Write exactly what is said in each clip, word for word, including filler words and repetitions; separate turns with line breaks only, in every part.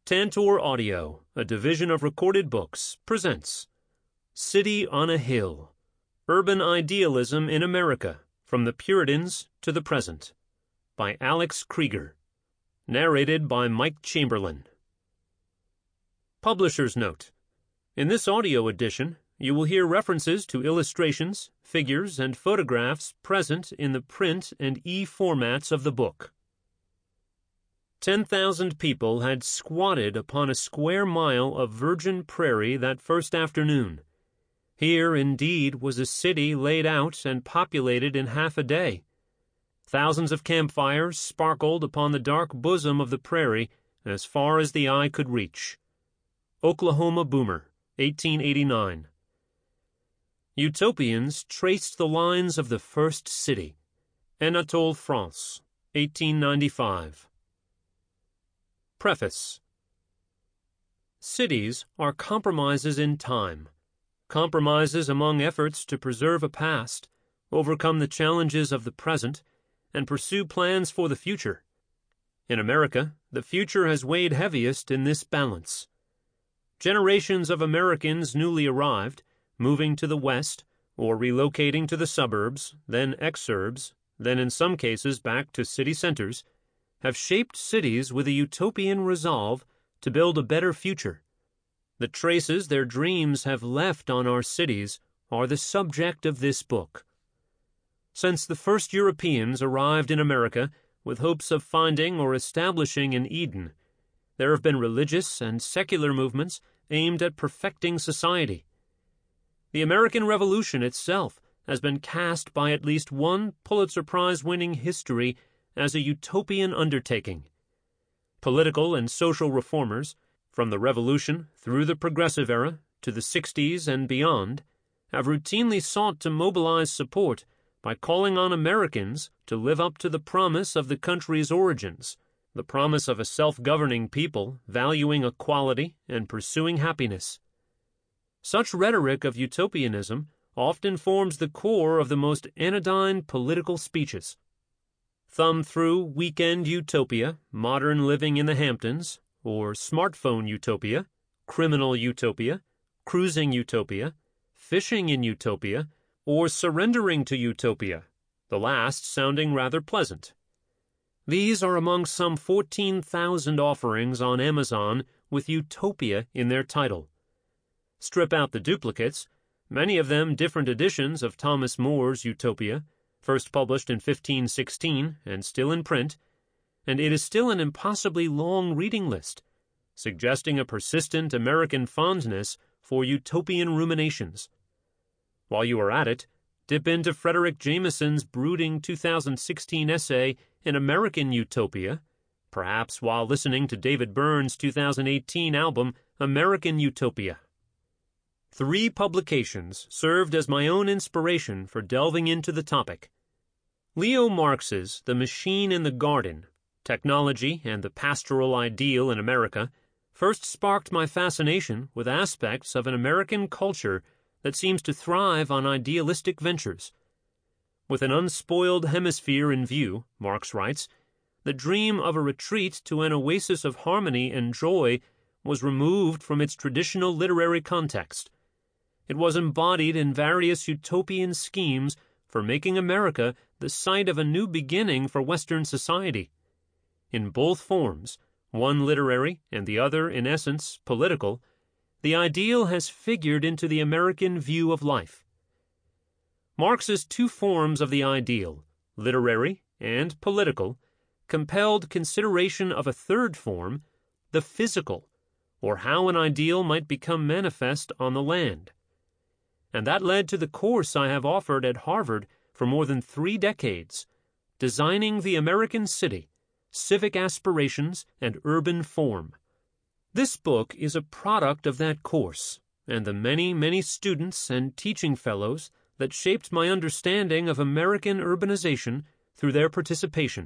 Tantor Audio, a division of Recorded Books, presents City on a Hill, Urban Idealism in America, From the Puritans to the Present, by Alex Krieger, narrated by Mike Chamberlain. Publisher's Note: in this audio edition, you will hear references to illustrations, figures, and photographs present in the print and e-formats of the book. Ten thousand people had squatted upon a square mile of virgin prairie that first afternoon. Here, indeed, was a city laid out and populated in half a day. Thousands of campfires sparkled upon the dark bosom of the prairie as far as the eye could reach. Oklahoma Boomer, eighteen eighty-nine. Utopians traced the lines of the first city. Anatole France, eighteen ninety-five. Preface. Cities are compromises in time, compromises among efforts to preserve a past, overcome the challenges of the present, and pursue plans for the future. In America, the future has weighed heaviest in this balance. Generations of Americans newly arrived, moving to the West, or relocating to the suburbs, then exurbs, then in some cases back to city centers, have shaped cities with a utopian resolve to build a better future. The traces their dreams have left on our cities are the subject of this book. Since the first Europeans arrived in America with hopes of finding or establishing an Eden, there have been religious and secular movements aimed at perfecting society. The American Revolution itself has been cast by at least one Pulitzer Prize-winning history as a utopian undertaking. Political and social reformers, from the Revolution through the Progressive Era to the sixties and beyond, have routinely sought to mobilize support by calling on Americans to live up to the promise of the country's origins, the promise of a self-governing people valuing equality and pursuing happiness. Such rhetoric of utopianism often forms the core of the most anodyne political speeches. Thumb through Weekend Utopia, Modern Living in the Hamptons, or Smartphone Utopia, Criminal Utopia, Cruising Utopia, Fishing in Utopia, or Surrendering to Utopia, the last sounding rather pleasant. These are among some fourteen thousand offerings on Amazon with Utopia in their title. Strip out the duplicates, many of them different editions of Thomas More's Utopia, first published in fifteen sixteen and still in print, and it is still an impossibly long reading list, suggesting a persistent American fondness for utopian ruminations. While you are at it, dip into Frederick Jameson's brooding two thousand sixteen essay, An American Utopia, perhaps while listening to David Byrne's two thousand eighteen album, American Utopia. Three publications served as my own inspiration for delving into the topic. Leo Marx's The Machine in the Garden, Technology and the Pastoral Ideal in America, first sparked my fascination with aspects of an American culture that seems to thrive on idealistic ventures. With an unspoiled hemisphere in view, Marx writes, the dream of a retreat to an oasis of harmony and joy was removed from its traditional literary context. It was embodied in various utopian schemes for making America the site of a new beginning for Western society. In both forms, one literary and the other, in essence, political, the ideal has figured into the American view of life. Marx's two forms of the ideal, literary and political, compelled consideration of a third form, the physical, or how an ideal might become manifest on the land. And that led to the course I have offered at Harvard for more than three decades, Designing the American City, Civic Aspirations and Urban Form. This book is a product of that course, and the many, many students and teaching fellows that shaped my understanding of American urbanization through their participation.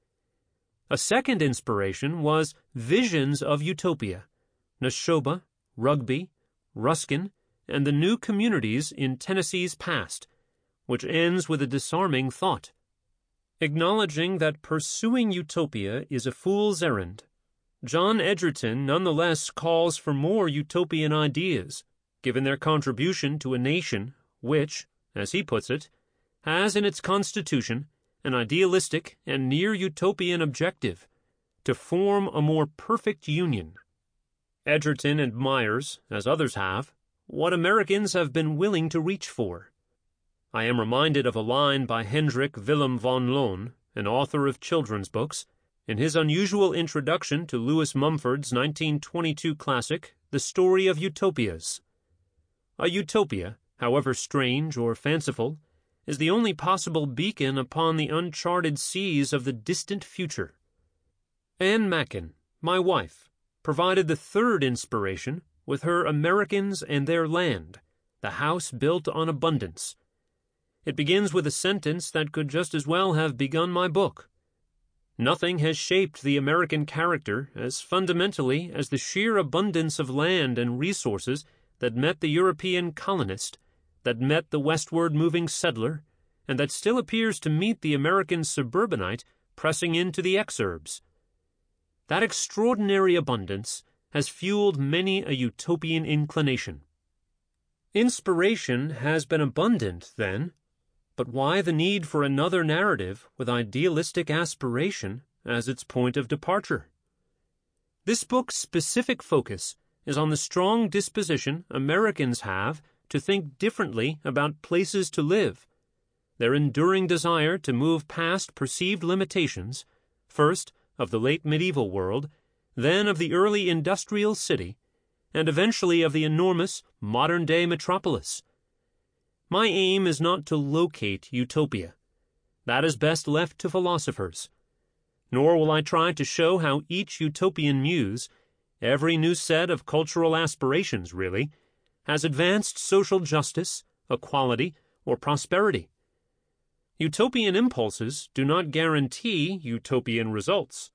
A second inspiration was Visions of Utopia, Neshoba, Rugby, Ruskin, and the new communities in Tennessee's past, which ends with a disarming thought. Acknowledging that pursuing utopia is a fool's errand, John Egerton nonetheless calls for more utopian ideas, given their contribution to a nation which, as he puts it, has in its constitution an idealistic and near-utopian objective, to form a more perfect union. Egerton admires, as others have, what Americans have been willing to reach for. I am reminded of a line by Hendrik Willem van Loon, an author of children's books, in his unusual introduction to Lewis Mumford's nineteen twenty-two classic, The Story of Utopias. A utopia, however strange or fanciful, is the only possible beacon upon the uncharted seas of the distant future. Anne Mackin, my wife, provided the third inspiration with her Americans and Their Land, the house built on abundance. It begins with a sentence that could just as well have begun my book. Nothing has shaped the American character as fundamentally as the sheer abundance of land and resources that met the European colonist, that met the westward moving settler, and that still appears to meet the American suburbanite pressing into the exurbs. That extraordinary abundance has fueled many a utopian inclination. Inspiration has been abundant, then, but why the need for another narrative with idealistic aspiration as its point of departure? This book's specific focus is on the strong disposition Americans have to think differently about places to live, their enduring desire to move past perceived limitations, first of the late medieval world, then of the early industrial city, and eventually of the enormous modern-day metropolis. My aim is not to locate utopia. That is best left to philosophers. Nor will I try to show how each utopian muse, every new set of cultural aspirations, really, has advanced social justice, equality, or prosperity. Utopian impulses do not guarantee utopian results.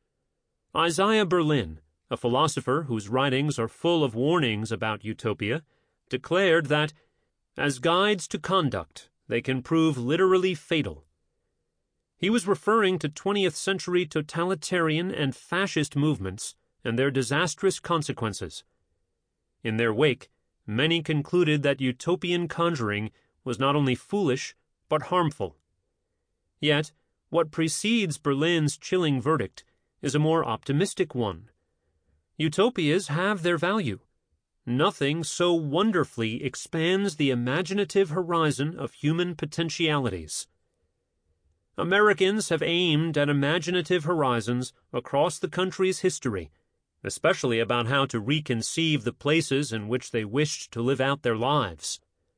Isaiah Berlin, a philosopher whose writings are full of warnings about utopia, declared that, as guides to conduct, they can prove literally fatal. He was referring to twentieth century totalitarian and fascist movements and their disastrous consequences. In their wake, many concluded that utopian conjuring was not only foolish, but harmful. Yet, what precedes Berlin's chilling verdict is a more optimistic one. Utopias have their value. Nothing so wonderfully expands the imaginative horizon of human potentialities. Americans have aimed at imaginative horizons across the country's history, especially about how to reconceive the places in which they wished to live out their lives.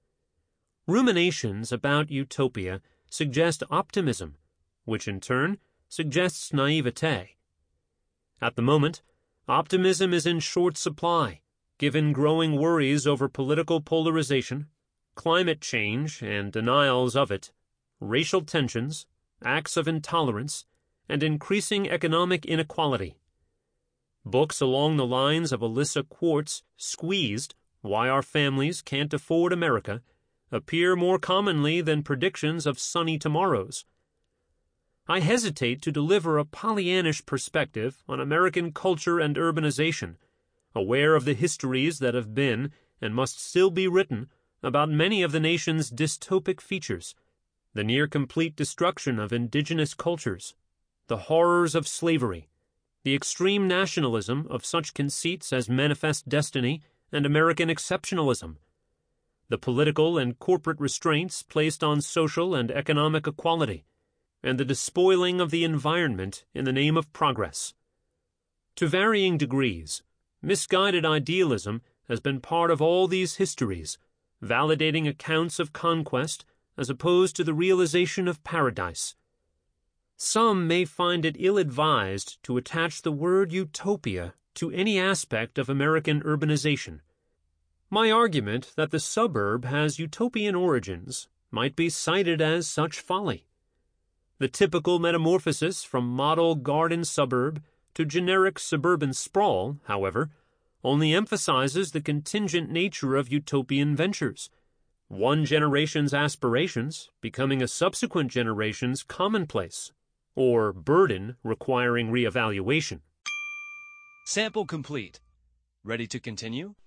Ruminations about utopia suggest optimism, which in turn suggests naivete. At the moment, optimism is in short supply, given growing worries over political polarization, climate change and denials of it, racial tensions, acts of intolerance, and increasing economic inequality. Books along the lines of Alyssa Quartz' Squeezed, Why Our Families Can't Afford America, appear more commonly than predictions of sunny tomorrows. I hesitate to deliver a Pollyannish perspective on American culture and urbanization, aware of the histories that have been and must still be written about many of the nation's dystopic features, the near-complete destruction of indigenous cultures, the horrors of slavery, the extreme nationalism of such conceits as Manifest Destiny and American exceptionalism, the political and corporate restraints placed on social and economic equality, and the despoiling of the environment in the name of progress. To varying degrees, misguided idealism has been part of all these histories, validating accounts of conquest as opposed to the realization of paradise. Some may find it ill-advised to attach the word utopia to any aspect of American urbanization. My argument that the suburb has utopian origins might be cited as such folly. The typical metamorphosis from model garden suburb to generic suburban sprawl, however, only emphasizes the contingent nature of utopian ventures, one generation's aspirations becoming a subsequent generation's commonplace, or burden requiring reevaluation.
Sample complete. Ready to continue?